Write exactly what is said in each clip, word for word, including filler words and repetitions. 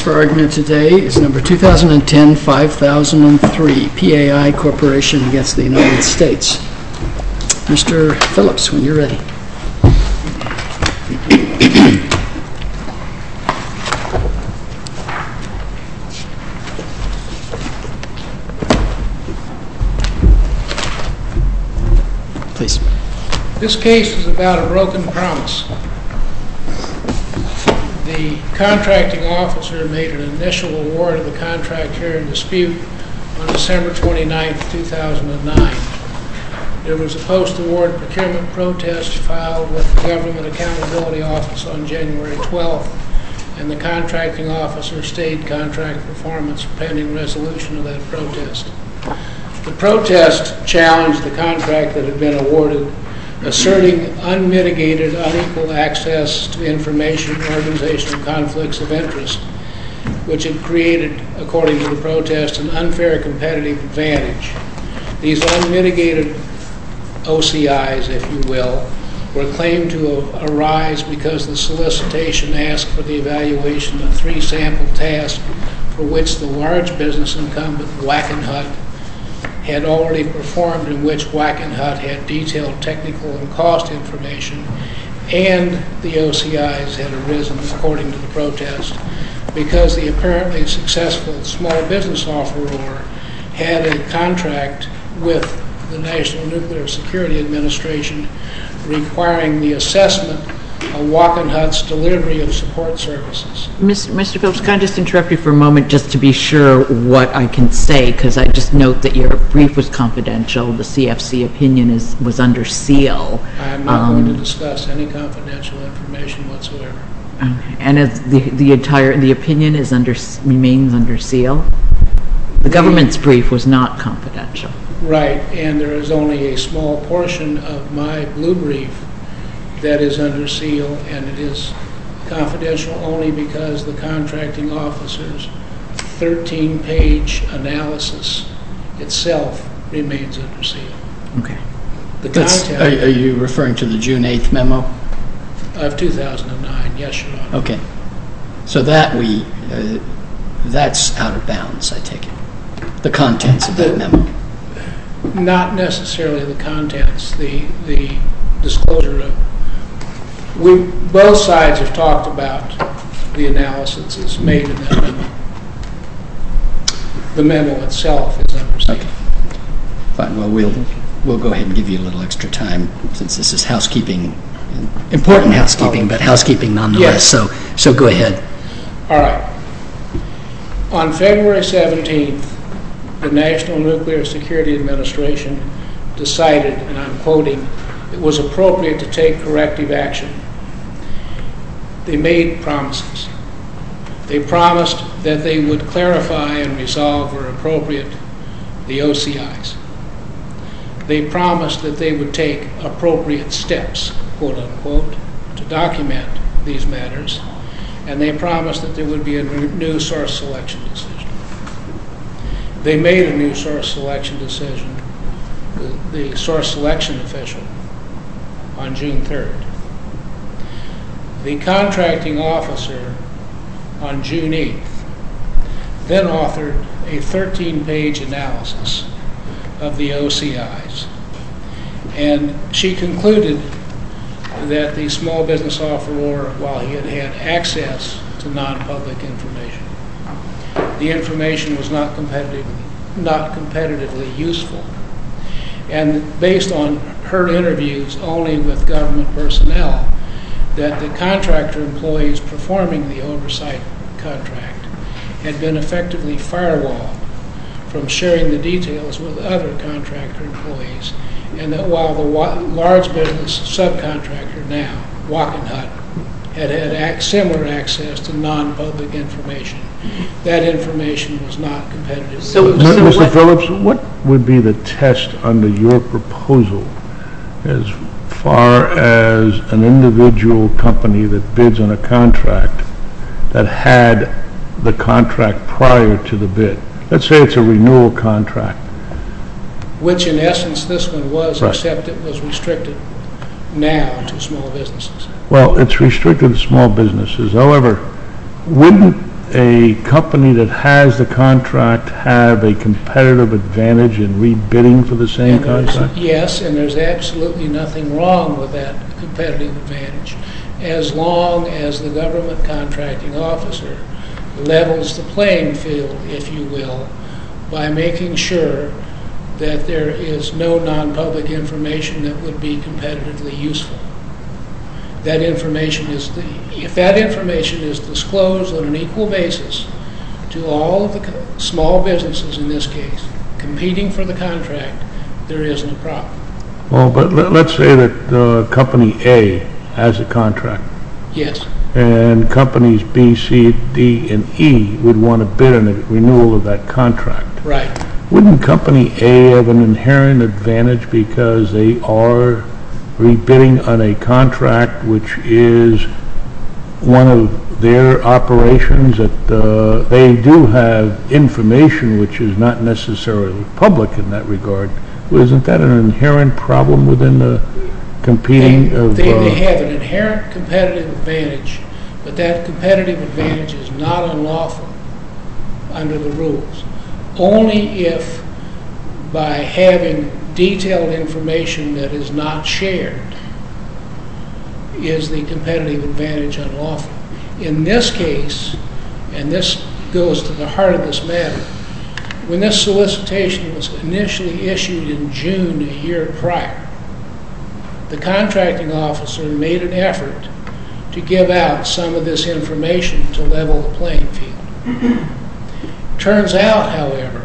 for argument today is number two thousand ten, five thousand three, P A I Corporation against the United States. Mister Phillips, when you're ready. Please. This case is about a broken promise. The contracting officer made an initial award of the contract here in dispute on December twenty-ninth, two thousand nine. There was a post-award procurement protest filed with the Government Accountability Office on January twelfth, and the contracting officer stayed contract performance pending resolution of that protest. The protest challenged the contract that had been awarded, asserting unmitigated, unequal access to information, organizational conflicts of interest, which had created, according to the protest, an unfair competitive advantage. These unmitigated O C Is, if you will, were claimed to arise because the solicitation asked for the evaluation of three sample tasks for which the large business incumbent Wackenhut had already performed, in which Wackenhut had detailed technical and cost information, and the O C Is had arisen, according to the protest, because the apparently successful small business offeror had a contract with the National Nuclear Security Administration requiring the assessment of Wackenhut's delivery of support services. Mister Phillips, can I just interrupt you for a moment just to be sure what I can say, because I just note that your brief was confidential, the C F C opinion is was under seal. I'm not um, going to discuss any confidential information whatsoever. Okay. And as the the entire the opinion is under remains under seal. The government's brief was not confidential. Right, and there is only a small portion of my blue brief that is under seal, and it is confidential only because the contracting officer's thirteen page analysis itself remains under seal. Okay. The content are, are you referring to the June eighth memo? Of two thousand nine, yes, Your Honor. Okay. So that we, uh, that's out of bounds, I take it. The contents of that memo. Not necessarily the contents, the, the disclosure of We, both sides have talked about the analysis that's made in that memo. The memo itself is under seal. Okay. Fine. Well, we'll we'll go ahead and give you a little extra time since this is housekeeping, important housekeeping, but housekeeping nonetheless. Yes. So so go ahead. All right. On February seventeenth, the National Nuclear Security Administration decided, and I'm quoting, it was appropriate to take corrective action. They made promises. They promised that they would clarify and resolve where appropriate the O C Is. They promised that they would take appropriate steps, quote unquote, to document these matters, and they promised that there would be a new source selection decision. They made a new source selection decision, the, the source selection official, on June third. The contracting officer on June eighth then authored a thirteen page analysis of the O C Is, and she concluded that the small business offeror, while he had had access to non-public information, the information was not competitive, not competitively useful. And based on her interviews only with government personnel, that the contractor employees performing the oversight contract had been effectively firewalled from sharing the details with other contractor employees, and that while the large business subcontractor now, Wackenhut, had had ac- similar access to non-public information, that information was not competitive. So, so Mister Phillips, what would be the test under your proposal as far as an individual company that bids on a contract that had the contract prior to the bid? Let's say it's a renewal contract. Which in essence this one was, right. Except it was restricted now to small businesses. Well, it's restricted to small businesses. However, wouldn't a company that has the contract have a competitive advantage in rebidding for the same And there's- contract? Yes, and there's absolutely nothing wrong with that competitive advantage, as long as the government contracting officer levels the playing field, if you will, by making sure that there is no non-public information that would be competitively useful. That information is, the, if that information is disclosed on an equal basis to all of the co- small businesses in this case, competing for the contract, there isn't a problem. Well, but let- let's say that uh, Company A has a contract, Yes, and companies B, C, D, and E would want to bid on a renewal of that contract. right. Wouldn't Company A have an inherent advantage because they are rebidding on a contract which is one of their operations, that uh, they do have information which is not necessarily public in that regard? Isn't that an inherent problem within the competing They, of... they, uh, they have an inherent competitive advantage, but that competitive advantage is not unlawful under the rules. Only if by having detailed information that is not shared is the competitive advantage unlawful. In this case, and this goes to the heart of this matter, when this solicitation was initially issued in June a year prior, the contracting officer made an effort to give out some of this information to level the playing field. Turns out, however,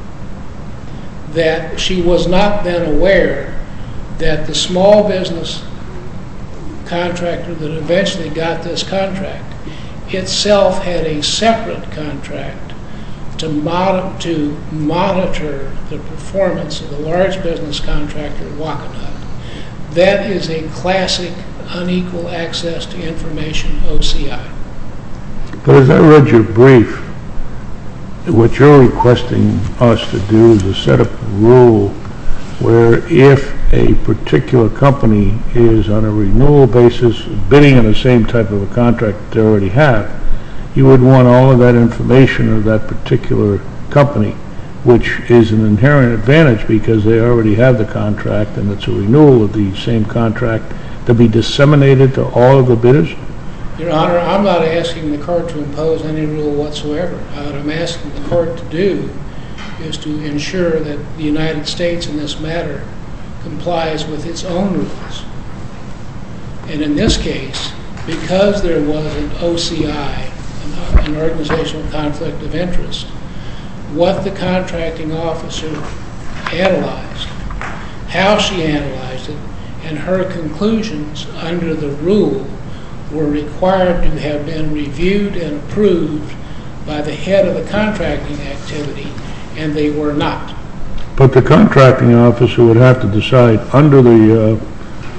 that she was not then aware that the small business contractor that eventually got this contract itself had a separate contract to, mod- to monitor the performance of the large business contractor Wakanut. That is a classic unequal access to information O C I. But as I read your brief, what you're requesting us to do is to set up a rule where if a particular company is on a renewal basis bidding on the same type of a contract that they already have, you would want all of that information of that particular company, which is an inherent advantage because they already have the contract and it's a renewal of the same contract, to be disseminated to all of the bidders? Your Honor, I'm not asking the court to impose any rule whatsoever. What I'm asking the court to do is to ensure that the United States in this matter complies with its own rules. And in this case, because there was an O C I, an organizational conflict of interest, what the contracting officer analyzed, how she analyzed it, and her conclusions under the rule were required to have been reviewed and approved by the head of the contracting activity, and they were not. But the contracting officer would have to decide under the uh,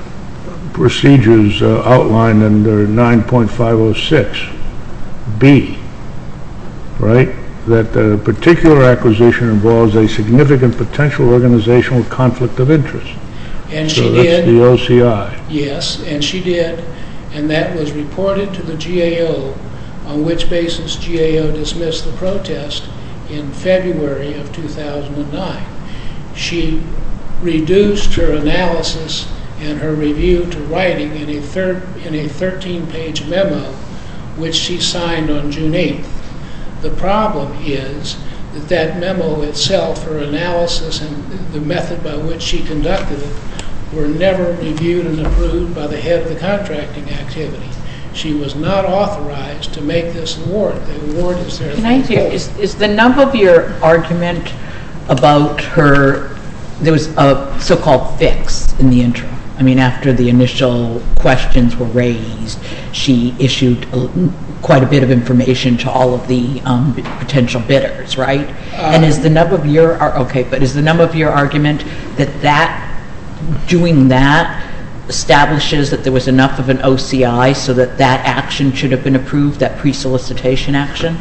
procedures uh, outlined under nine point five oh six B, right, that a particular acquisition involves a significant potential organizational conflict of interest. And So she that's did. the O C I. Yes, and she did, and that was reported to the G A O, on which basis G A O dismissed the protest in February of two thousand nine. She reduced her analysis and her review to writing in a third in a thirteen-page memo, which she signed on June eighth. The problem is that that memo itself, her analysis and the method by which she conducted it, were never reviewed and approved by the head of the contracting activity. She was not authorized to make this award. The award is there. Can I ask you, is, is the nub of your argument about her, there was a so-called fix in the interim? I mean, after the initial questions were raised, she issued a, quite a bit of information to all of the um, potential bidders, right? Uh, and is the nub of your, okay, but is the nub of your argument that that, doing that, establishes that there was enough of an O C I so that that action should have been approved, that pre-solicitation action?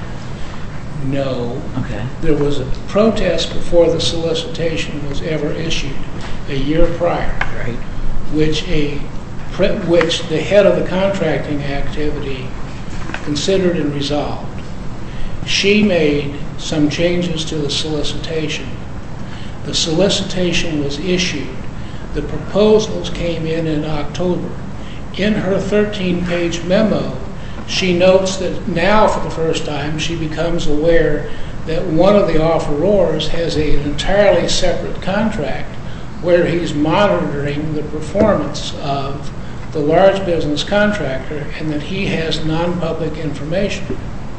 No. Okay. There was a protest before the solicitation was ever issued a year prior, Right. which a which the head of the contracting activity considered and resolved. She made some changes to the solicitation. The solicitation was issued. The proposals came in in October. In her thirteen-page memo, she notes that now, for the first time, she becomes aware that one of the offerors has a, an entirely separate contract where he's monitoring the performance of the large business contractor and that he has non-public information.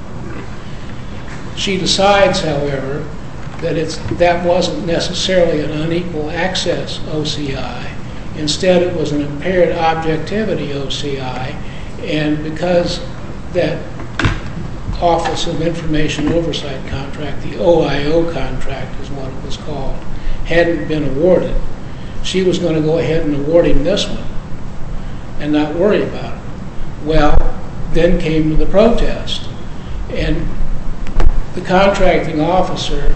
She decides, however, that it's, that wasn't necessarily an unequal access O C I. Instead, it was an impaired objectivity O C I, and because that Office of Information Oversight contract, the O I O contract is what it was called, hadn't been awarded, she was going to go ahead and award him this one and not worry about it. Well, then came the protest, and the contracting officer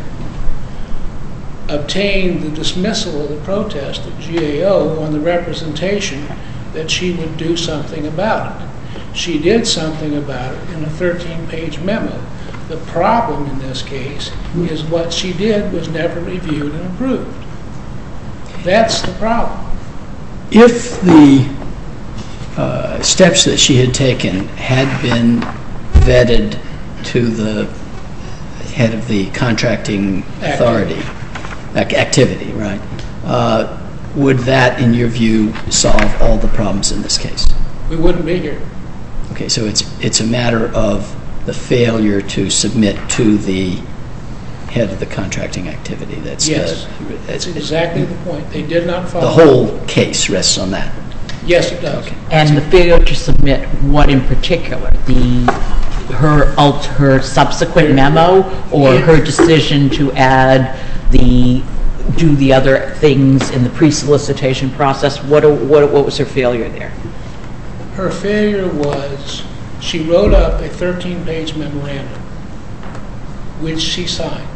obtained the dismissal of the protest at G A O on the representation that she would do something about it. She did something about it in a thirteen-page memo. The problem in this case is what she did was never reviewed and approved. That's the problem. If the uh, steps that she had taken had been vetted to the head of the contracting authority, activity, activity right, uh, would that, in your view, solve all the problems in this case? We wouldn't be here. Okay, so it's it's a matter of the failure to submit to the head of the contracting activity. That's yes, the, that's exactly the point. They did not follow. The whole case rests on that. Yes, it does. Okay. And the failure to submit what in particular? The her alt her subsequent memo, or her decision to add the do the other things in the pre-solicitation process? What what what was her failure there? Her failure was she wrote up a thirteen-page memorandum, which she signed.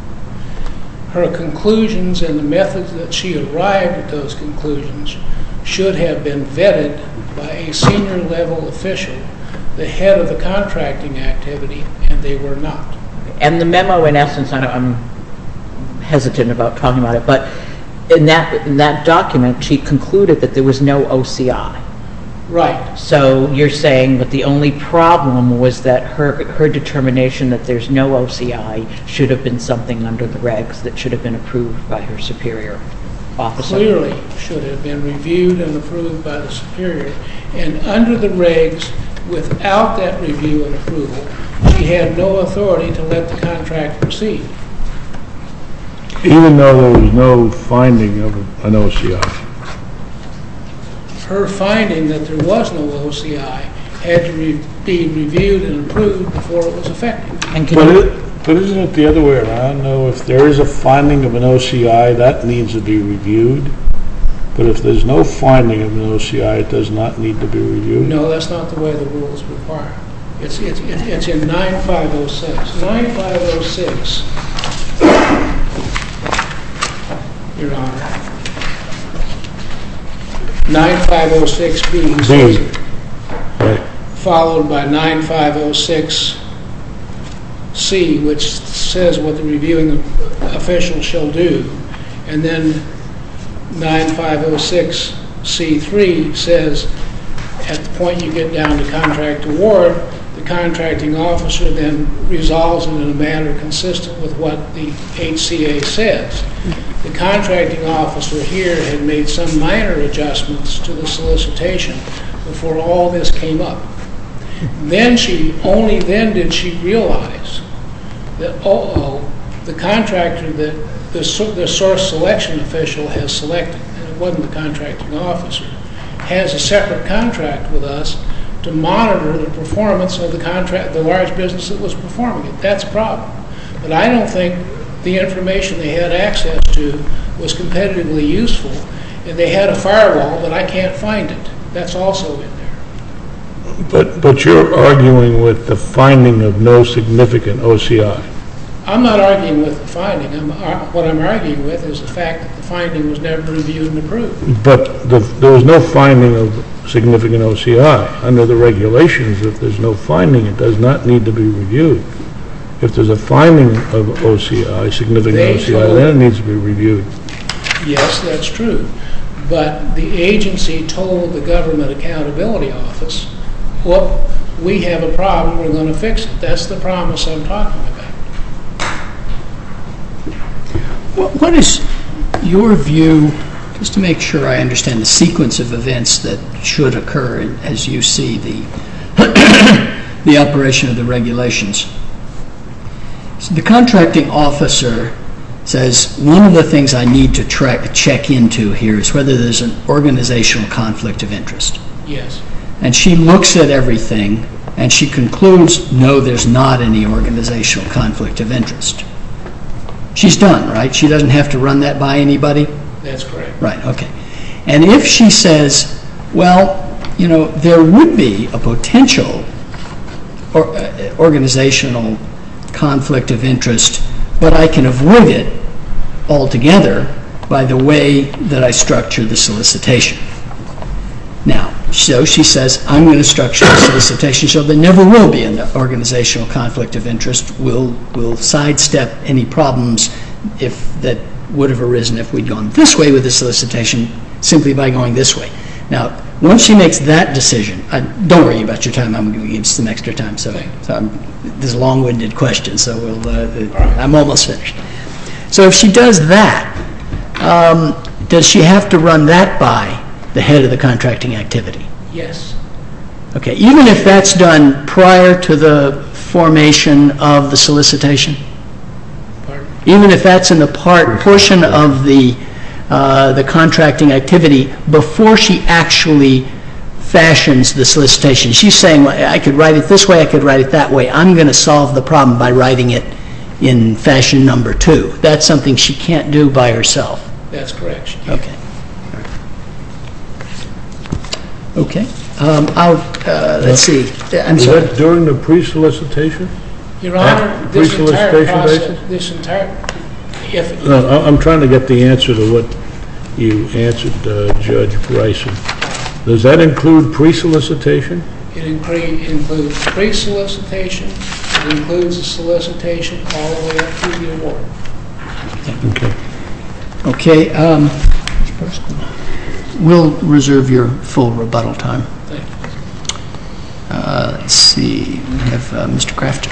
Her conclusions and the methods that she arrived at those conclusions should have been vetted by a senior level official, the head of the contracting activity, and they were not. And the memo, in essence, I don't, I'm hesitant about talking about it, but in that in that document, she concluded that there was no O C I. Right. So you're saying that the only problem was that her her determination that there's no O C I should have been something under the regs that should have been approved by her superior officer. Clearly should have been reviewed and approved by the superior. And under the regs, without that review and approval, she had no authority to let the contract proceed. Even though there was no finding of an O C I? Her finding that there was no O C I had to re be reviewed and approved before it was effective. And can But, you, it, but isn't it the other way around, though? If there is a finding of an O C I, that needs to be reviewed. But if there's no finding of an O C I, it does not need to be reviewed? No, that's not the way the rules require. It's, it's, it's in nine five oh six. nine five oh six, Your Honor. nine five oh six B says it, Right. followed by nine five oh six C, which says what the reviewing official shall do, and then nine five oh six C three says at the point you get down to contract award, the contracting officer then resolves it in a manner consistent with what the H C A says. The contracting officer here had made some minor adjustments to the solicitation before all this came up. Then she, only then did she realize that, oh, oh, the contractor that the, the source selection official has selected, and it wasn't the contracting officer, has a separate contract with us to monitor the performance of the contract, the large business that was performing it. That's a problem. But I don't think the information they had access to was competitively useful, and they had a firewall, but I can't find it. That's also in there. But, but you're arguing with the finding of no significant O C I. I'm not arguing with the finding. I'm, uh, what I'm arguing with is the fact that the finding was never reviewed and approved. But the, there was no finding of significant O C I. Under the regulations, if there's no finding, it does not need to be reviewed. If there's a finding of O C I, significant They O C I, told- then it needs to be reviewed. Yes, that's true. But the agency told the Government Accountability Office, well, we have a problem, we're going to fix it. That's the promise I'm talking about. What what is your view, just to make sure I understand the sequence of events that should occur as you see the, the operation of the regulations? So the contracting officer says, one of the things I need to track, check into here is whether there's an organizational conflict of interest. Yes. And she looks at everything and she concludes, no, there's not any organizational conflict of interest. She's done, right? She doesn't have to run that by anybody? That's correct. Right, okay. And if she says, well, you know, there would be a potential or, uh, organizational conflict of interest, but I can avoid it altogether by the way that I structure the solicitation. Now, so she says, I'm going to structure the solicitation so there never will be an organizational conflict of interest. We'll, we'll sidestep any problems if that would have arisen if we'd gone this way with the solicitation simply by going this way. Now, once she makes that decision, uh, don't worry about your time. I'm going to give you some extra time. So, so I'm, this is a long-winded question, so we'll, uh, I'm almost finished. So if she does that, um, does she have to run that by the head of the contracting activity? Yes. Okay, even if that's done prior to the formation of the solicitation? Pardon? Even if that's in the part, portion of the, uh, the contracting activity before she actually fashions the solicitation. She's saying, well, I could write it this way, I could write it that way. I'm going to solve the problem by writing it in fashion number two. That's something she can't do by herself. That's correct. She can. Okay. Okay. Um, I'll, uh, let's see. I'm Is sorry. that during the pre-solicitation? Your Honor, At this entire pre-solicitation process, basis? this entire, if, No, I- I'm trying to get the answer to what you answered uh, Judge Bryson. Does that include pre-solicitation? it incre- includes pre-solicitation, it includes the solicitation all the way up through the award. Okay. Okay. Um, we'll reserve your full rebuttal time. Thank you. Uh, let's see. We have uh, Mister Crafton.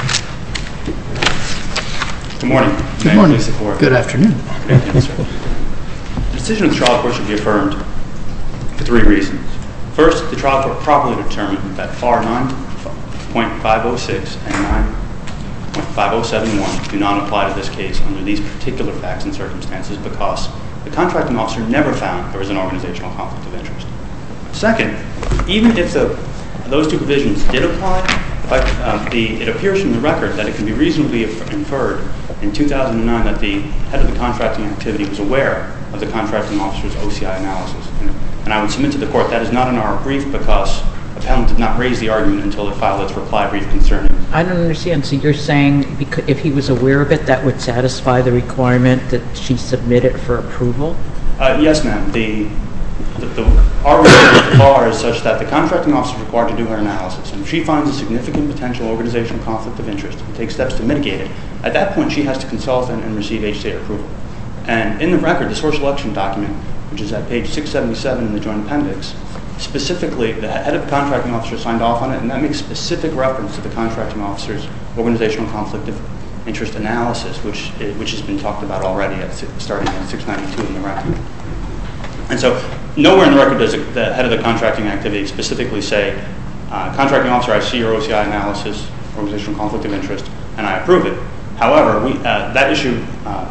Good morning. Good May I morning. please support? Good afternoon. Thank you, sir. The decision of the trial court should be affirmed for three reasons. First, the trial court properly determined that FAR nine point five oh six and nine point five oh seven one do not apply to this case under these particular facts and circumstances because the contracting officer never found there was an organizational conflict of interest. Second, even if the, those two provisions did apply, if I, uh, the, it appears from the record that it can be reasonably inferred in two thousand nine that the head of the contracting activity was aware of the contracting officer's O C I analysis. And, and I would submit to the court that is not in our brief because appellant did not raise the argument until it filed its reply brief concerning. I don't understand. So you're saying becau- if he was aware of it, that would satisfy the requirement that she submit it for approval? Uh, yes, ma'am. The, the, the, our reading of the FAR is such that the contracting officer is required to do her analysis. And if she finds a significant potential organizational conflict of interest and takes steps to mitigate it, at that point she has to consult and, and receive H C A approval. And in the record, the source election document, which is at page six seventy-seven in the joint appendix, specifically, the head of the contracting officer signed off on it, and that makes specific reference to the contracting officer's organizational conflict of interest analysis, which which has been talked about already, at, starting at six ninety-two in the record. And so, nowhere in the record does the head of the contracting activity specifically say, uh, contracting officer, I see your O C I analysis, organizational conflict of interest, and I approve it. However, we, uh, that issue, uh,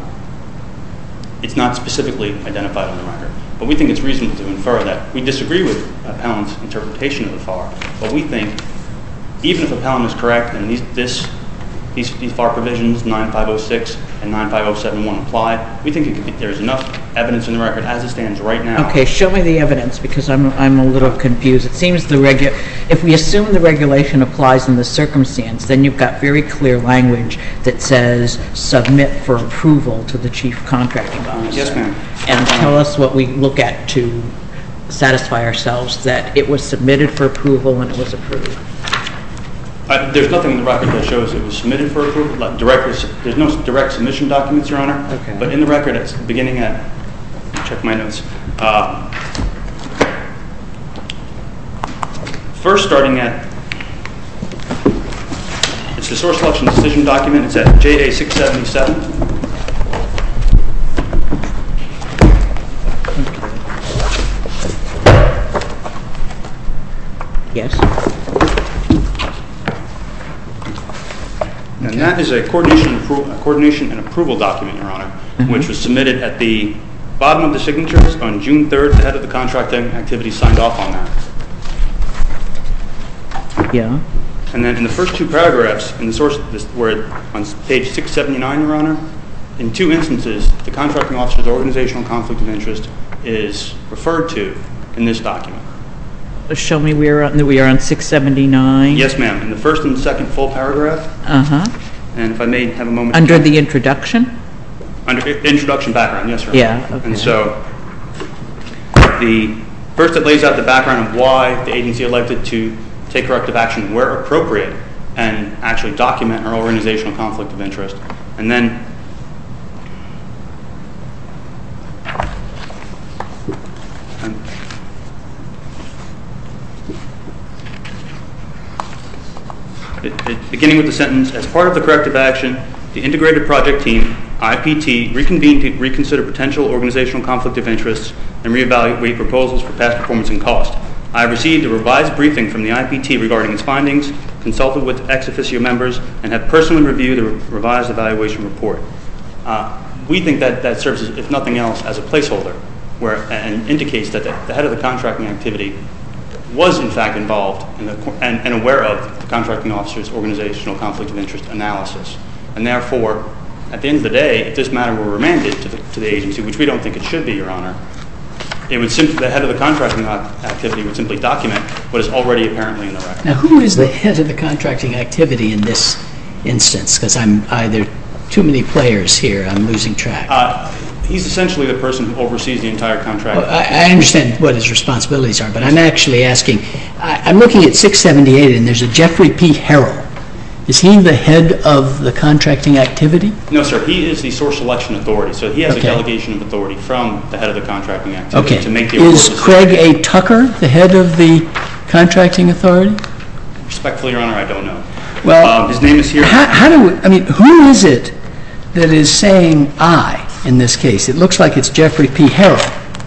it's not specifically identified on the record. But we think it's reasonable to infer that we disagree with appellant's interpretation of the FAR. But we think, even if appellant is correct and these, this, these, these FAR provisions, nine five oh six and nine five oh seven one apply, we think it could be, there's enough evidence in the record as it stands right now. Okay, show me the evidence because I'm I'm a little confused. It seems the regu if we assume the regulation applies in the circumstance, then you've got very clear language that says submit for approval to the chief contracting officer. Yes, ma'am. And tell us what we look at to satisfy ourselves that it was submitted for approval and it was approved. Uh, There's nothing in the record that shows it was submitted for approval, like directly, there's no direct submission documents, Your Honor. Okay. But in the record, it's beginning at, check my notes, uh, first starting at, it's the source selection decision document, it's at J A six seventy-seven. Yes. And that is a coordination and, appro- a coordination and approval document, Your Honor, Mm-hmm. which was submitted at the bottom of the signatures on June third. The head of the contracting activity signed off on that. Yeah. And then in the first two paragraphs, in the source, this, where on page six seventy-nine, Your Honor, in two instances, the contracting officer's organizational conflict of interest is referred to in this document. Show me where on, we are on six seventy-nine. Yes, ma'am. In the first and second full paragraph, Uh-huh. and if I may have a moment. Under the introduction? Under introduction background, yes, Your Honor. Yeah, okay. And so, the first it lays out the background of why the agency elected to take corrective action where appropriate and actually document her organizational conflict of interest. And then and it, it, beginning with the sentence, as part of the corrective action, the integrated project team, I P T, reconvened to reconsider potential organizational conflict of interests and reevaluate proposals for past performance and cost. I have received a revised briefing from the I P T regarding its findings, consulted with ex officio members, and have personally reviewed the re- revised evaluation report. Uh, we think that that serves, as, if nothing else, as a placeholder, where and indicates that the, the head of the contracting activity was in fact involved in the, and, and aware of the contracting officer's organizational conflict of interest analysis. And therefore, at the end of the day, if this matter were remanded to the, to the agency, which we don't think it should be, Your Honor, it would simply, the head of the contracting activity would simply document what is already apparently in the record. Now, who is the head of the contracting activity in this instance? Because I'm either too many players here, I'm losing track. Uh, he's essentially the person who oversees the entire contract. Well, I, I understand what his responsibilities are, but I'm actually asking, I, I'm looking at six seventy-eight, and there's a Jeffrey P. Harrell. Is he the head of the contracting activity? No, sir. He is the source selection authority, so he has Okay. a delegation of authority from the head of the contracting activity Okay. to make the award Is decision. Craig A. Tucker the head of the contracting authority? Respectfully, Your Honor, I don't know. Well, Um, his name is here. How, how do we, I mean, who is it that is saying "I" in this case? It looks like it's Jeffrey P. Harrell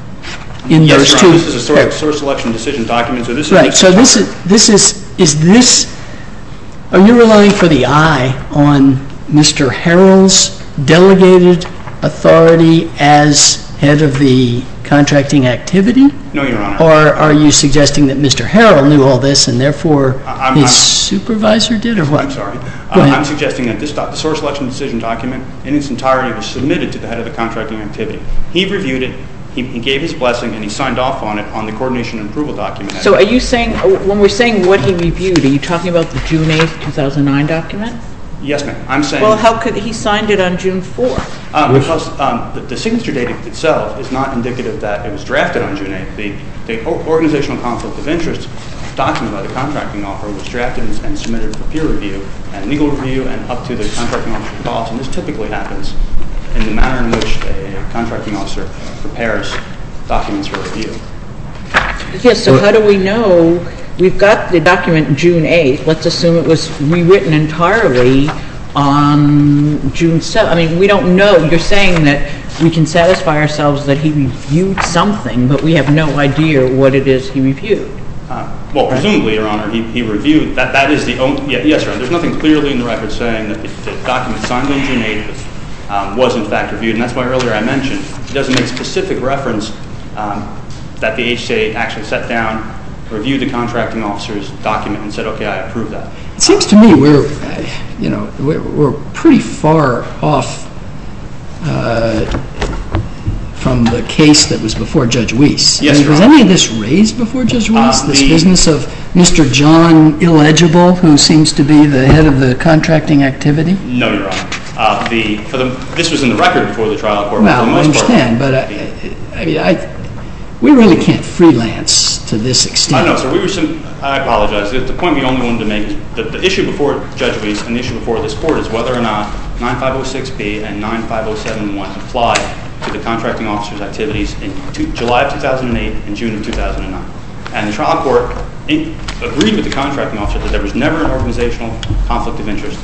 in Yes, those Your Honor, two. this is a source, source selection decision document, so this is... Right, Mister so this Tucker. is, this is, is this, are you relying for the "I" on Mister Harrell's delegated authority as head of the contracting activity? No, Your Honor. Or are you suggesting that Mister Harrell knew all this and therefore I- I'm- his I'm- supervisor did, or what? I'm sorry. Go Uh, ahead. I'm suggesting that this doc, the source selection decision document in its entirety was submitted to the head of the contracting activity. He reviewed it, he, he gave his blessing, and he signed off on it on the coordination and approval document. So are you saying, when we're saying what he reviewed, are you talking about the June eighth, two thousand nine document? Yes, ma'am. I'm saying... Well, how could, he signed it on June fourth? Uh, because um, the, the signature date itself is not indicative that it was drafted on June eighth. The, the o- organizational conflict of interest document by the contracting officer was drafted and, and submitted for peer review and legal review and up to the contracting officer's thoughts. And this typically happens in the manner in which a contracting officer prepares documents for review. Yes, so how do we know, we've got the document June eighth, let's assume it was rewritten entirely on June seventh. I mean, we don't know, you're saying that we can satisfy ourselves that he reviewed something, but we have no idea what it is he reviewed. Uh, well, presumably, Your Honor, he, he reviewed, that that is the only, yeah, yes, Your Honor, there's nothing clearly in the record saying that the, the document signed on June eighth was, um, was in fact reviewed, and that's why earlier I mentioned, it doesn't make specific reference um, that the H C A actually sat down, reviewed the contracting officer's document and said, okay, I approve that. It seems to me we're, uh, you know, we're, we're pretty far off uh, from the case that was before Judge Weiss. Yes, I mean, Your was Honor. any of this raised before Judge Weiss? Uh, this the- business of Mister John Illegible, who seems to be the head of the contracting activity? No, Your Honor. Uh, the, for the, this was in the record before the trial court. but Well, for the I most part, understand, but I, I mean, I, we really can't freelance to this extent. I know, sir. We were sim- I apologize. The the point we only wanted to make is that the issue before Judge Weiss and the issue before this court is whether or not ninety-five oh six B and ninety-five oh seven one apply to the contracting officer's activities in two, July of two thousand eight and June of two thousand nine. And the trial court in, agreed with the contracting officer that there was never an organizational conflict of interest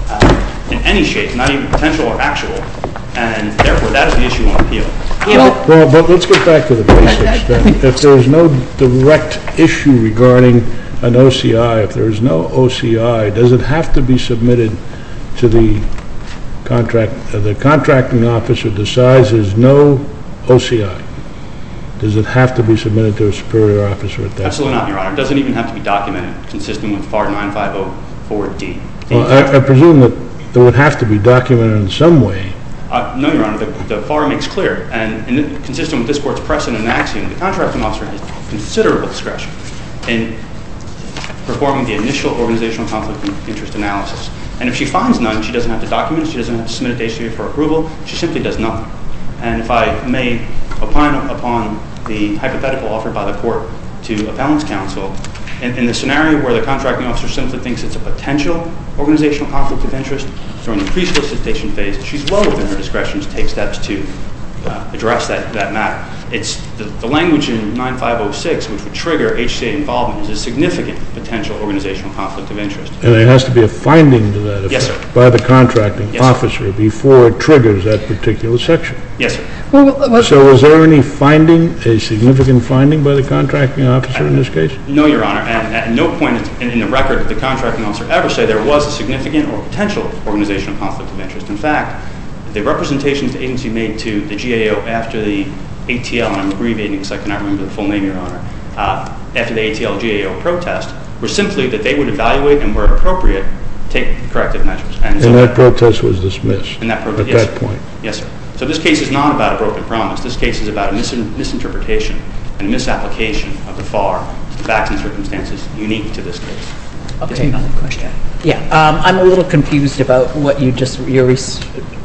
uh, in any shape, not even potential or actual, and therefore that is the issue on appeal. Yeah, Well, but let's get back to the basics then. If there's no direct issue regarding an O C I, if there is no O C I, does it have to be submitted to the contract, uh, the contracting officer decides there's no O C I? Does it have to be submitted to a superior officer at that Absolutely point? not, Your Honor. It doesn't even have to be documented, consistent with F A R ninety-five oh four D. Well, I, I presume that there would have to be documented in some way. Uh, no, Your Honor. The, the F A R makes clear, and, and it, consistent with this court's precedent and axiom, the contracting officer has considerable discretion in performing the initial organizational conflict of interest analysis. And if she finds none, she doesn't have to document it, she doesn't have to submit it to H C A for approval, she simply does nothing. And if I may opine upon the hypothetical offered by the court to appellant's counsel, in, in the scenario where the contracting officer simply thinks it's a potential organizational conflict of interest during the pre-solicitation phase, she's well within her discretion to take steps to uh, address that, that matter. It's the, the language in ninety-five oh six, which would trigger H C A involvement, is a significant potential organizational conflict of interest. And there has to be a finding to that Yes, effect sir. by the contracting Yes, sir. officer before it triggers that particular section. Yes, sir. Well, well, So was there any finding, a significant finding by the contracting officer in this case? No, Your Honor, and at no point in, in the record did the contracting officer ever say there was a significant or potential organizational conflict of interest. In fact, the representations the agency made to the G A O after the A T L, and I'm abbreviating because I cannot remember the full name, Your Honor, uh, after the A T L G A O protest, were simply that they would evaluate and, where appropriate, take corrective measures. And, And so that protest was dismissed and that protest, at yes, that sir. point? Yes, sir. So this case is not about a broken promise. This case is about a mis- misinterpretation and a misapplication of the F A R, the facts and circumstances unique to this case. okay. another question. Yeah, um, I'm a little confused about what you just, your, res-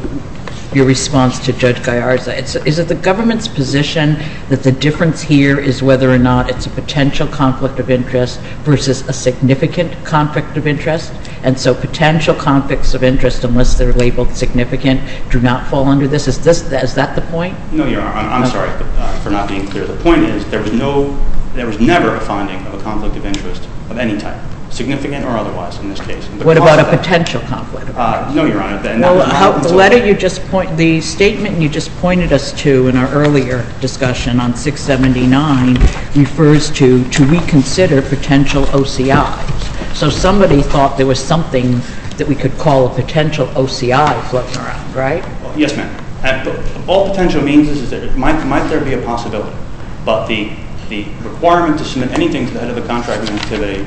your response to Judge Gallarza. It's, is it the government's position that the difference here is whether or not it's a potential conflict of interest versus a significant conflict of interest? And so potential conflicts of interest, unless they're labeled significant, do not fall under this? Is this, is that the point? No, Your Honor, I'm, I'm Okay. sorry uh, for not being clear. The point is there was no, there was never a finding of a conflict of interest of any type, significant or otherwise in this case. And What because about of a that- potential conflict of Uh, no, Your Honor. And that Well, was not how, the until- letter you just point, the statement you just pointed us to in our earlier discussion on six seventy-nine refers to, to reconsider potential O C Is. So somebody thought there was something that we could call a potential O C I floating around, right? Yes, ma'am. And, but all potential means is, is that it might, might there be a possibility, but the, the requirement to submit anything to the head of the contracting activity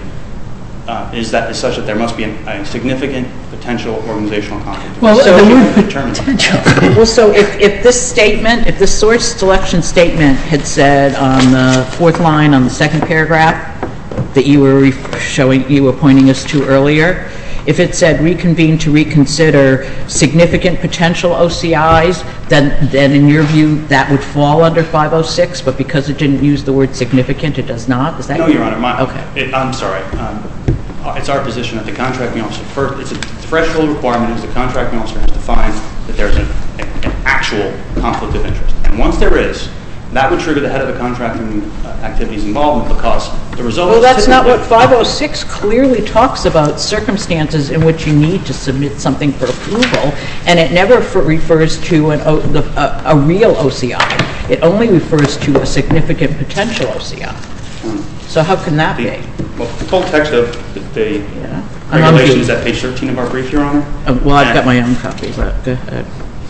uh, is that is such that there must be an, a significant potential organizational conflict. Well, So the you word can determine- potential. Well, so if, if this statement, if the source selection statement had said on the fourth line on the second paragraph that you were re- showing, you were pointing us to earlier, if it said reconvene to reconsider significant potential O C Is, then, then in your view, that would fall under five oh six, but because it didn't use the word significant, it does not? Is that? No, Your Honor. My, Okay. It, I'm sorry. Um, uh, it's our position that the contracting officer first. It's a threshold requirement is the contracting officer has to find that there's an, an actual conflict of interest, and once there is, that would trigger the head of the contracting uh, activities involvement because the result. Well, is that's not what typically- five oh six clearly talks about, circumstances in which you need to submit something for approval, and it never f- refers to an, o- the- a, a real O C I. It only refers to a significant potential O C I. So how can that The, be? well, the full text of the, the Yeah. I'm on regulations page- at page thirteen of our brief, Your Honor. Uh, Well, I've got my own copy, but go ahead.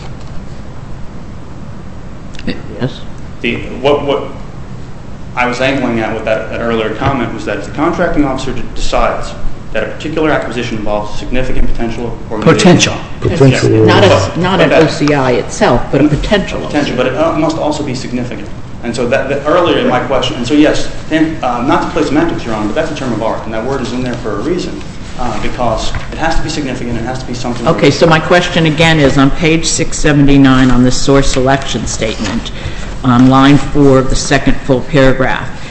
Yes? The, what, what I was angling at with that, that earlier comment was that if the contracting officer d- decides that a particular acquisition involves significant potential organization. Potential. Potential. Yes. Not But- a, not but an that- O C I itself, but a potential O C I. Potential, but it uh, must also be significant. And so that, that earlier in my question, and so yes, then, uh, not to play semantics, Your Honor, but that's a term of art, and that word is in there for a reason, uh, because it has to be significant, it has to be something. Okay, so my question again is on page six seventy-nine on the source selection statement, on line four of the second full paragraph.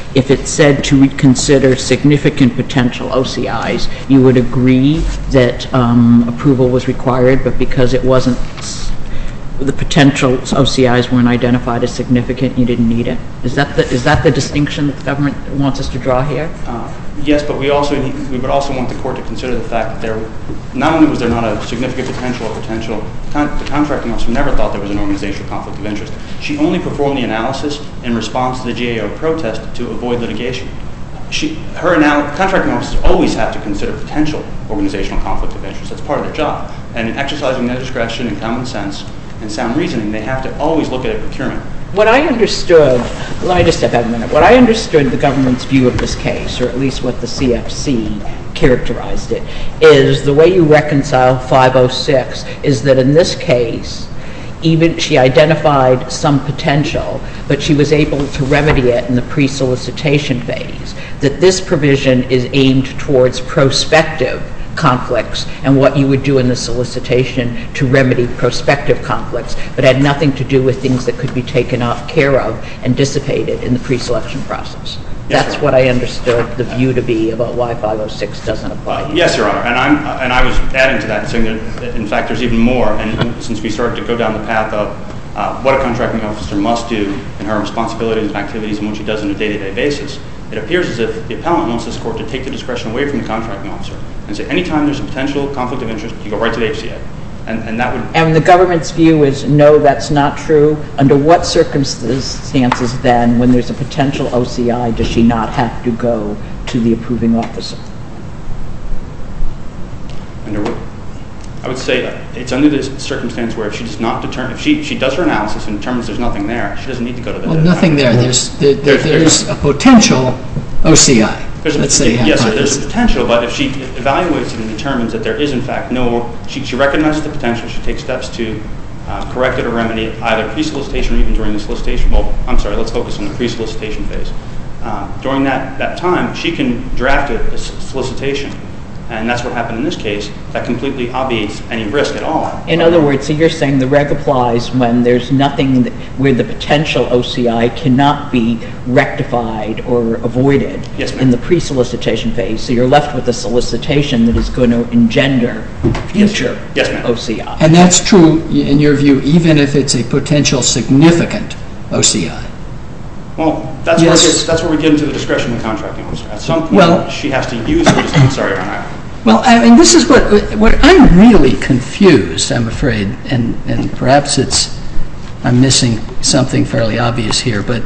if it said to reconsider significant potential O C Is, you would agree that um, approval was required, but because it wasn't, the potential O C Is weren't identified as significant, you didn't need it? Is that the, is that the distinction that the government wants us to draw here? Uh, yes, but we also need, we would also want the court to consider the fact that there, not only was there not a significant potential or potential, con the contracting officer never thought there was an organizational conflict of interest. She only performed the analysis in response to the G A O protest to avoid litigation. She, her anal contracting officers always have to consider potential organizational conflict of interest. That's part of their job. And in exercising their discretion and common sense and sound reasoning, they have to always look at a procurement. What I understood, let me just step back a minute. What I understood the government's view of this case, or at least what the C F C characterized it, is the way you reconcile five oh six is that in this case, even she identified some potential, but she was able to remedy it in the pre-solicitation phase, that this provision is aimed towards prospective conflicts and what you would do in the solicitation to remedy prospective conflicts, but had nothing to do with things that could be taken off care of and dissipated in the pre-selection process. Yes, That's sir. what I understood the view to be about why five oh six doesn't apply. Uh, yes, Your Honor, and I'm and I was adding to that, saying that in fact there's even more. And since we started to go down the path of uh, what a contracting officer must do in her responsibilities and activities and what she does on a day-to-day basis, it appears as if the appellant wants this court to take the discretion away from the contracting officer and say anytime there's a potential conflict of interest, you go right to the H C A. And, and that would... And the government's view is, no, that's not true. Under what circumstances, then, when there's a potential O C I, does she not have to go to the approving officer? Under what? I would say it's under this circumstance where if she does not determine, if she, she does her analysis and determines there's nothing there, she doesn't need to go to the... Well, nothing there. There's, there, there, there's a potential O C I. There's a, Let's say yes, sir, there's a potential, but if she evaluates it and determines that there is in fact no, she, she recognizes the potential, she takes steps to uh, correct it or remedy it, either pre-solicitation or even during the solicitation. Well, I'm sorry, let's focus on the pre-solicitation phase. Uh, during that, that time, she can draft a, a solicitation, and that's what happened in this case. That completely obviates any risk at all. In other words, so you're saying the reg applies when there's nothing that, where the potential O C I cannot be rectified or avoided Yes, ma'am. in the pre-solicitation phase. So you're left with a solicitation that is going to engender future Yes, ma'am. O C I. And that's true, in your view, even if it's a potential significant O C I. Well, that's, Yes. where, it gets, that's where we get into the discretion of the contracting officer. At some point, Well- she has to use her discretion. I'm sorry, Your Honor. Well, I mean, this is what, what I'm really confused, I'm afraid, and, and perhaps it's, I'm missing something fairly obvious here, but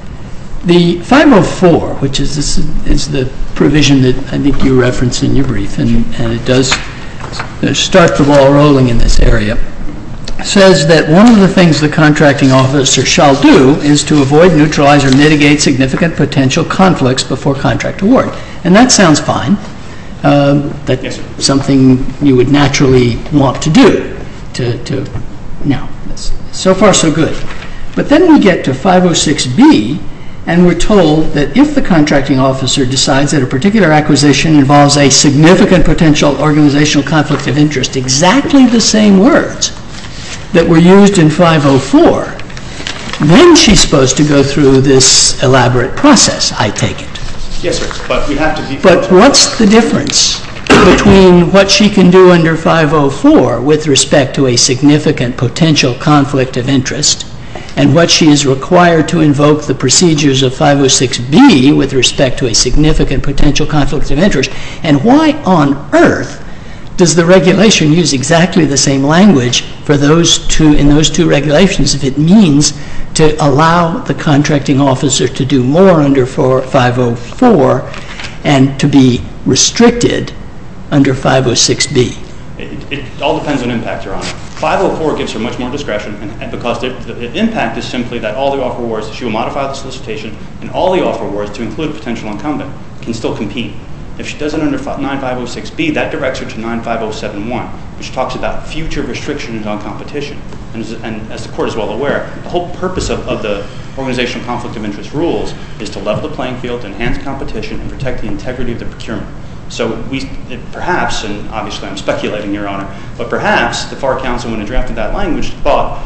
the five oh four, which is this is the provision that I think you reference in your brief, and, and it does start the ball rolling in this area, says that one of the things the contracting officer shall do is to avoid, neutralize, or mitigate significant potential conflicts before contract award. And that sounds fine. Um, that's Yes, sir. something you would naturally want to do. To, to now, that's, so far so good. But then we get to five oh six B, and we're told that if the contracting officer decides that a particular acquisition involves a significant potential organizational conflict of interest, exactly the same words that were used in five oh four, then she's supposed to go through this elaborate process, I take it. Yes, sir. But we have to be... But what's the difference between what she can do under five oh four with respect to a significant potential conflict of interest and what she is required to invoke the procedures of five oh six B with respect to a significant potential conflict of interest? And why on earth does the regulation use exactly the same language for those two, in those two regulations, if it means to allow the contracting officer to do more under five oh four and to be restricted under five oh six B? It, it all depends on impact, Your Honor. five oh four gives her much more discretion, and, and because the, the impact is simply that all the offer awards, she will modify the solicitation, and all the offer awards, to include a potential incumbent, can still compete. If she does it under nine five oh six B, that directs her to nine five oh seven one, which talks about future restrictions on competition. And as, and as the Court is well aware, the whole purpose of, of the organizational conflict of interest rules is to level the playing field, to enhance competition, and protect the integrity of the procurement. So we, it, perhaps, and obviously I'm speculating, Your Honor, but perhaps the F A R Council, when it drafted that language, thought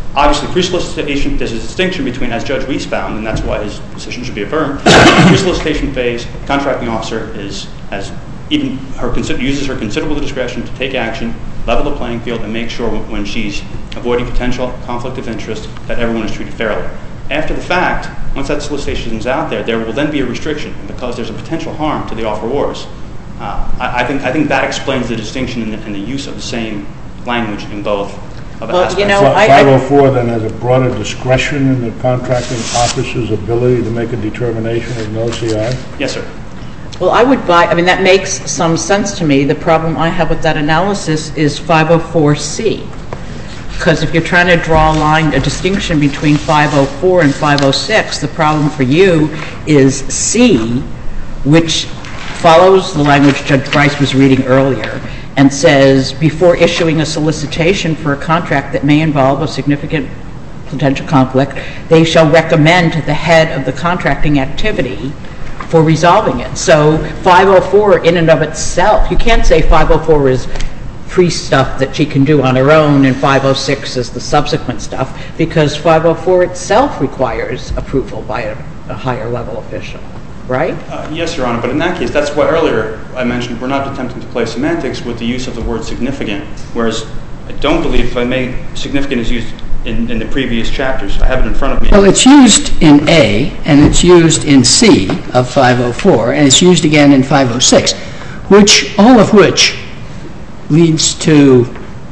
obviously, pre-solicitation, there's a distinction between, as Judge Weiss found, and that's why his decision should be affirmed, pre-solicitation phase, contracting officer is, has even, her, uses her considerable discretion to take action, level the playing field, and make sure when she's avoiding potential conflict of interest that everyone is treated fairly. After the fact, once that solicitation is out there, there will then be a restriction, and because there's a potential harm to the offerors. Uh, I, I think I think that explains the distinction in the, in the use of the same language in both of Well, aspects. you know, So I- five oh four then has a broader discretion in the contracting officer's ability to make a determination of an O C I? Yes, sir. Well, I would buy, I mean, that makes some sense to me. The problem I have with that analysis is five oh four C. Because if you're trying to draw a line, a distinction between five oh four and five oh six, the problem for you is C, which follows the language Judge Bryce was reading earlier, and says, before issuing a solicitation for a contract that may involve a significant potential conflict, they shall recommend to the head of the contracting activity for resolving it. So five oh four in and of itself, you can't say five oh four is free stuff that she can do on her own and five oh six is the subsequent stuff, because five oh four itself requires approval by a, a higher level official, right? Uh, yes, Your Honor, but in that case, that's why earlier I mentioned we're not attempting to play semantics with the use of the word significant, whereas I don't believe, if I may, significant is used in, in the previous chapters. I have it in front of me. Well, it's used in A, and it's used in C of five oh four, and it's used again in five oh six, which, all of which leads to,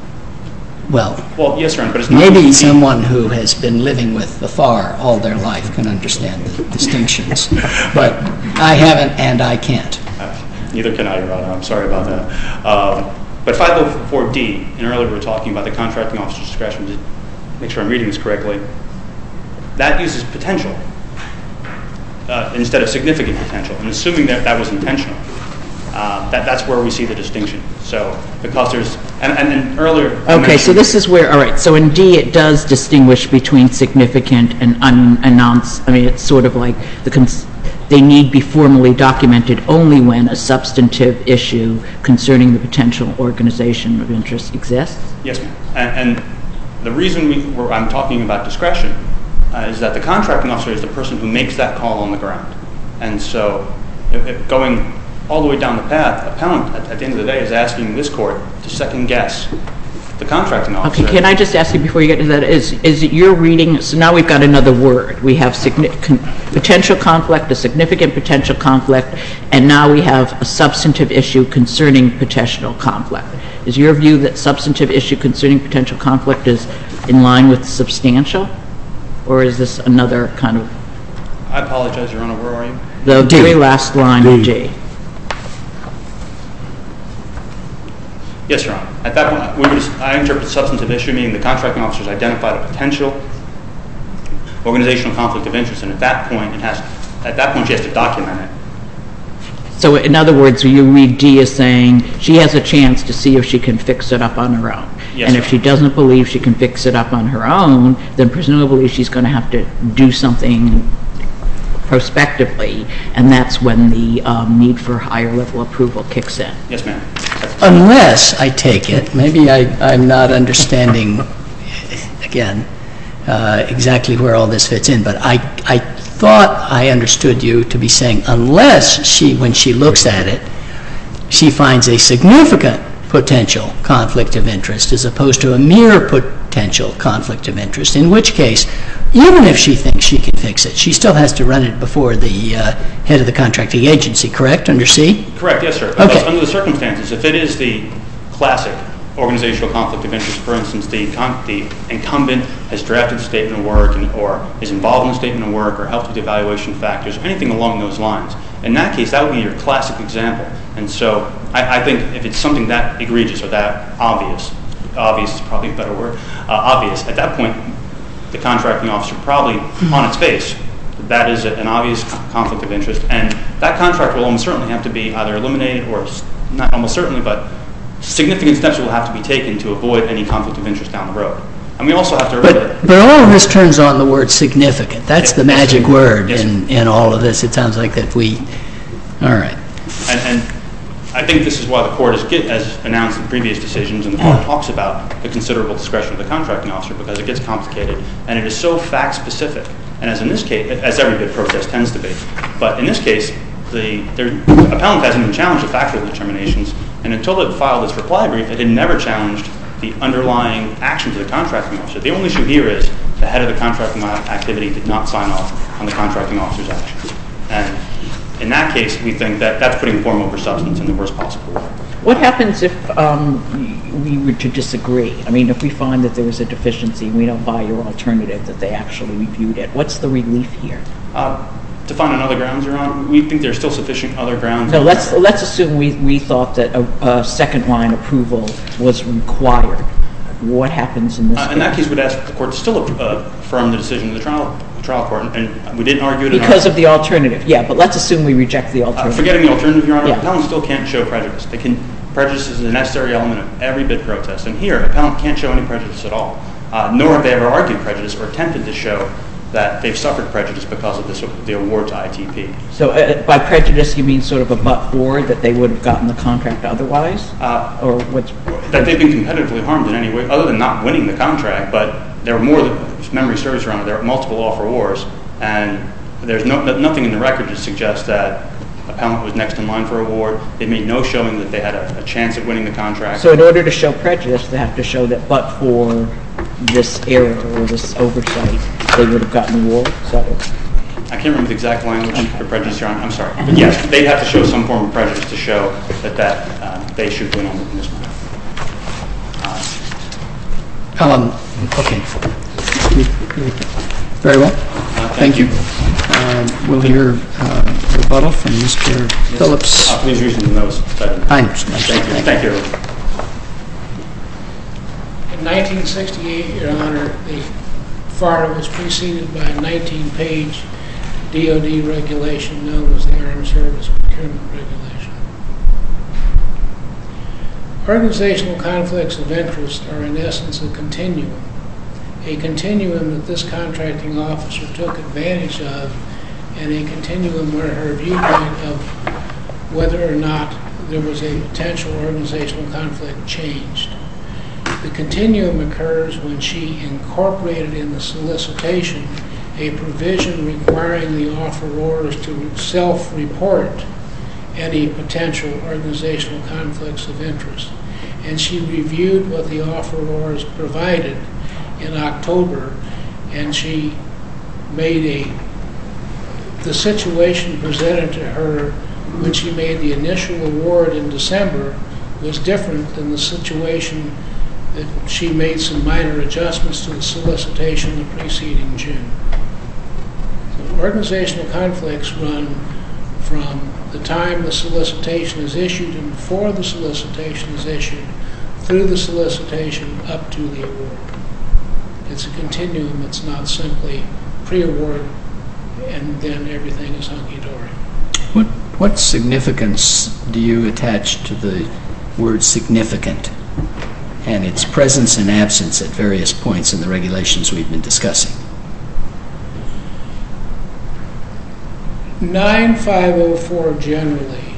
well, Well, yes, Your Honor, but it's not... maybe someone who has been living with the F A R all their life can understand the distinctions, but I haven't and I can't. Uh, neither can I, Your Honor. I'm sorry about that. Um, but five oh four D, and earlier we were talking about the contracting officer's discretion, to make sure I'm reading this correctly, that uses potential uh, instead of significant potential, and assuming that that was intentional. Uh, that, that's where we see the distinction. So, because there's, and, and, and earlier... I Okay, so this is where, all right, so in D it does distinguish between significant and unannounced. I mean, it's sort of like the cons- they need be formally documented only when a substantive issue concerning the potential organization of interest exists. Yes, ma'am. And, and the reason we, we're, I'm talking about discretion uh, is that the contracting officer is the person who makes that call on the ground. And so, if, if going all the way down the path, appellant at, at the end of the day is asking this court to second guess the contracting officer. Okay, can I just ask you before you get to that, is is it your reading, so now we've got another word. We have signi- con- potential conflict, a significant potential conflict, and now we have a substantive issue concerning potential conflict. Is your view that substantive issue concerning potential conflict is in line with substantial? Or is this another kind of... I apologize, Your Honor, where are you? The D. very last line of D. G. Yes, Your Honor. At that point, we would, I interpret substantive issue meaning the contracting officer has identified a potential organizational conflict of interest, and at that point, it has, at that point, she has to document it. So in other words, you read D as saying she has a chance to see if she can fix it up on her own. Yes, and if sir. she doesn't believe she can fix it up on her own, then presumably she's going to have to do something prospectively, and that's when the um, need for higher level approval kicks in. Yes, ma'am. Unless, I take it, maybe I, I'm not understanding, again, uh, exactly where all this fits in, but I, I thought I understood you to be saying unless she, when she looks at it, she finds a significant potential conflict of interest as opposed to a mere potential conflict of interest, in which case, even if she thinks she can fix it, she still has to run it before the uh, head of the contracting agency, correct, under C? Correct, yes, sir. Because Okay. under the circumstances, if it is the classic organizational conflict of interest, for instance, the, con- the incumbent has drafted a statement of work and, or is involved in a statement of work or helped with the evaluation factors, anything along those lines. In that case, that would be your classic example. And so I, I think if it's something that egregious or that obvious, obvious is probably a better word, uh, obvious, at that point, the contracting officer probably, on its face, that is a, an obvious conflict of interest, and that contract will almost certainly have to be either eliminated or, not almost certainly, but significant steps will have to be taken to avoid any conflict of interest down the road. And we also have to remember... But, but all of this turns on the word significant. That's Yes, the yes, magic sir. word Yes, in, in all of this. It sounds like that we, all right. And, and I think this is why the court has, get, has announced in previous decisions, and the court talks about the considerable discretion of the contracting officer, because it gets complicated and it is so fact specific. And as in this case, as every bid protest tends to be, but in this case, the, the appellant hasn't even challenged the factual determinations, and until it filed its reply brief, it had never challenged the underlying actions of the contracting officer. The only issue here is the head of the contracting activity did not sign off on the contracting officer's actions. And in that case, we think that that's putting form over substance in the worst possible way. What happens if um, we were to disagree? I mean, if we find that there was a deficiency and we don't buy your alternative, that they actually reviewed it, what's the relief here? Uh, to find another grounds, Your Honor, we think there's still sufficient other grounds. No, let's let's assume we, we thought that a, a second line approval was required. What happens in this uh, case? In that case, we'd ask the court to still uh, affirm the decision of the trial trial court, and we didn't argue it because in our, of the alternative. Yeah, but let's assume we reject the alternative. Uh, forgetting the alternative, Your Honor, yeah. appellant still can't show prejudice. They can prejudice is a necessary element of every bid protest, and here, appellant can't show any prejudice at all. Uh, nor have they ever argued prejudice or attempted to show that they've suffered prejudice because of this, the award to I T P. So uh, by prejudice, you mean sort of a but-for, that they would have gotten the contract otherwise? Uh, or what's... That they've been competitively harmed in any way, other than not winning the contract, but there were more, than, if memory serves, Your Honor, there were multiple offer wars, and there's no, nothing in the record to suggest that appellant was next in line for award. They made no showing that they had a, a chance at winning the contract. So in order to show prejudice, they have to show that but for this error or this oversight, they would have gotten the award? So I can't remember the exact language for prejudice, Your Honor. I'm sorry. But yes, they'd have to show some form of prejudice to show that, that uh, they should win on this matter. Uh, Um, okay. Very well. uh, Thank, thank you. you. Um, we'll hear uh, rebuttal from Mister Yes. Phillips. Uh, please reason the notice. I understand. Thank you. Thank you. In nineteen sixty-eight, Your Honor, the F A R was preceded by a nineteen-page D O D regulation known as the Armed Service Procurement Regulation. Organizational conflicts of interest are in essence a continuum, a continuum that this contracting officer took advantage of, and a continuum where her viewpoint of whether or not there was a potential organizational conflict changed. The continuum occurs when she incorporated in the solicitation a provision requiring the offerors to self-report any potential organizational conflicts of interest. And she reviewed what the offerors provided in October, and she made a, the situation presented to her when she made the initial award in December was different than the situation that she made some minor adjustments to the solicitation the preceding June. So organizational conflicts run from the time the solicitation is issued and before the solicitation is issued, through the solicitation up to the award. It's a continuum. It's not simply pre-award and then everything is hunky-dory. What, what significance do you attach to the word significant and its presence and absence at various points in the regulations we've been discussing? nine five oh four generally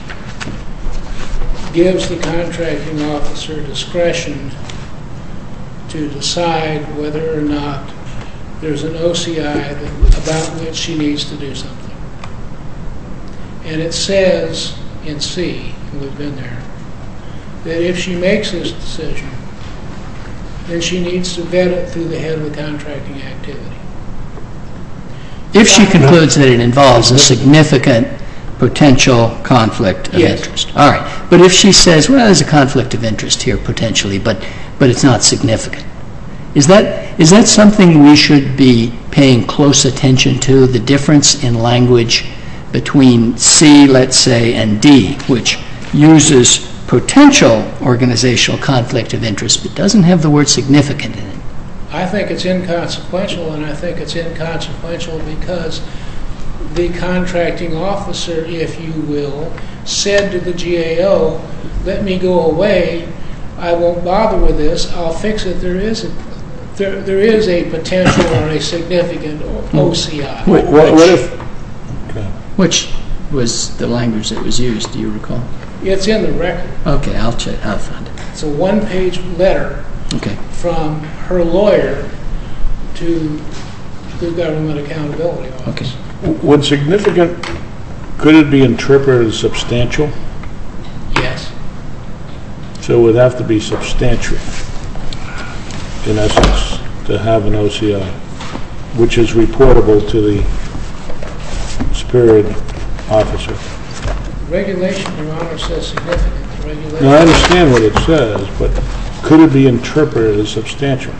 gives the contracting officer discretion to decide whether or not there's an O C I that, about which she needs to do something. And it says in C, and we've been there, that if she makes this decision, then she needs to vet it through the head of the contracting activity. If she concludes that it involves a significant potential conflict of Yes. interest. All right. But if she says, well, there's a conflict of interest here potentially, but, but it's not significant, is that, is that something we should be paying close attention to, the difference in language between C, let's say, and D, which uses potential organizational conflict of interest but doesn't have the word significant in it? I think it's inconsequential, and I think it's inconsequential because the contracting officer, if you will, said to the G A O, let me go away, I won't bother with this, I'll fix it. There is a, there, there is a potential or a significant O C I. What, what if, Which was the language that was used, do you recall? It's in the record. Okay, I'll check, I'll find it. It's a one-page letter Okay. from her lawyer to the Government Accountability Office. Okay. Would significant, could it be interpreted as substantial? Yes. So it would have to be substantial, in essence, to have an O C I, which is reportable to the superior officer. Regulation, Your Honor, says significant. The regulation. Now, I understand what it says, but could it be interpreted as substantial?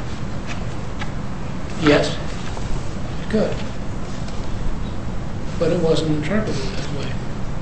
Yes, it could. But it wasn't interpreted that way.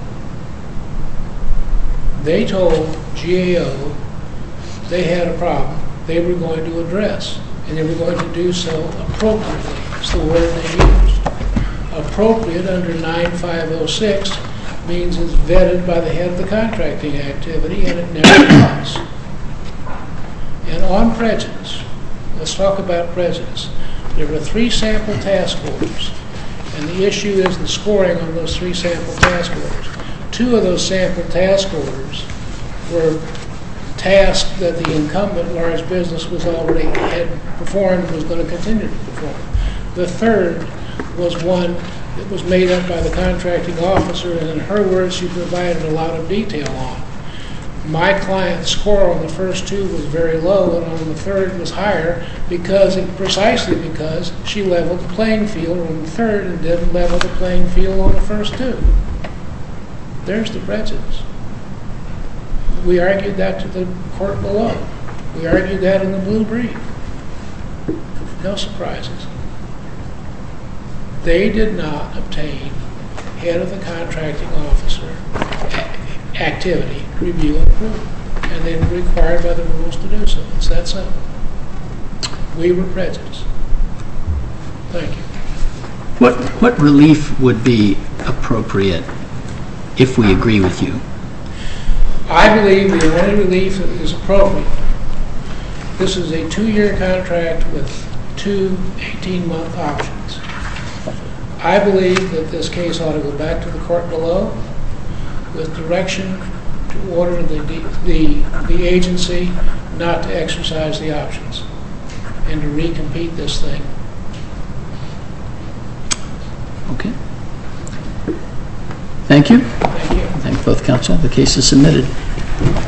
They told G A O they had a problem they were going to address, and they were going to do so appropriately. It's the word they used. Appropriate under nine five oh six means it's vetted by the head of the contracting activity, and it never was. And on prejudice, let's talk about prejudice. There were three sample task orders, and the issue is the scoring on those three sample task orders. Two of those sample task orders were tasks that the incumbent large business was already had performed and was going to continue to perform. The third was one that was made up by the contracting officer, and in her words, she provided a lot of detail on. My client's score on the first two was very low, and on the third was higher because, precisely because she leveled the playing field on the third and didn't level the playing field on the first two. There's the prejudice. We argued that to the court below. We argued that in the blue brief. No surprises. They did not obtain head of the contracting officer activity, review, and approve. And they were required by the rules to do so. It's that simple. We were prejudiced. Thank you. What, what relief would be appropriate if we agree with you? I believe the only relief that is appropriate, this is a two-year contract with two eighteen-month options. I believe that this case ought to go back to the court below with direction to order the, the, the agency not to exercise the options and to recompete this thing. Okay. Thank you. Thank you. Thank both counsel. The case is submitted.